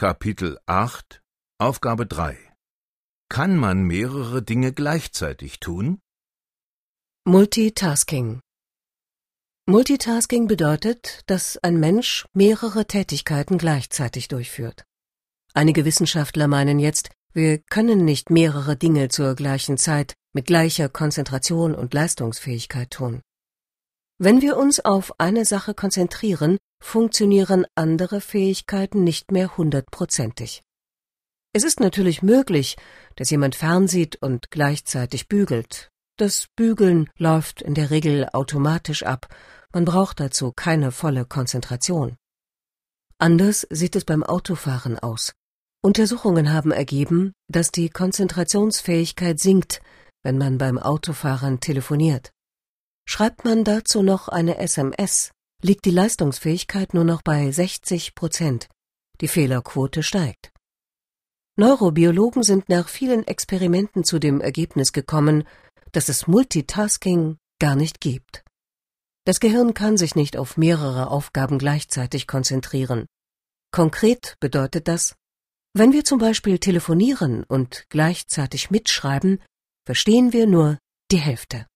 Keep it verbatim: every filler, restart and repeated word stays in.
Kapitel acht, Aufgabe drei. Kann man mehrere Dinge gleichzeitig tun? Multitasking. Multitasking bedeutet, dass ein Mensch mehrere Tätigkeiten gleichzeitig durchführt. Einige Wissenschaftler meinen jetzt, wir können nicht mehrere Dinge zur gleichen Zeit mit gleicher Konzentration und Leistungsfähigkeit tun. Wenn wir uns auf eine Sache konzentrieren, funktionieren andere Fähigkeiten nicht mehr hundertprozentig. Es ist natürlich möglich, dass jemand fernsieht und gleichzeitig bügelt. Das Bügeln läuft in der Regel automatisch ab, man braucht dazu keine volle Konzentration. Anders sieht es beim Autofahren aus. Untersuchungen haben ergeben, dass die Konzentrationsfähigkeit sinkt, wenn man beim Autofahren telefoniert. Schreibt man dazu noch eine S M S, liegt die Leistungsfähigkeit nur noch bei sechzig Prozent. Die Fehlerquote steigt. Neurobiologen sind nach vielen Experimenten zu dem Ergebnis gekommen, dass es Multitasking gar nicht gibt. Das Gehirn kann sich nicht auf mehrere Aufgaben gleichzeitig konzentrieren. Konkret bedeutet das, wenn wir zum Beispiel telefonieren und gleichzeitig mitschreiben, verstehen wir nur die Hälfte.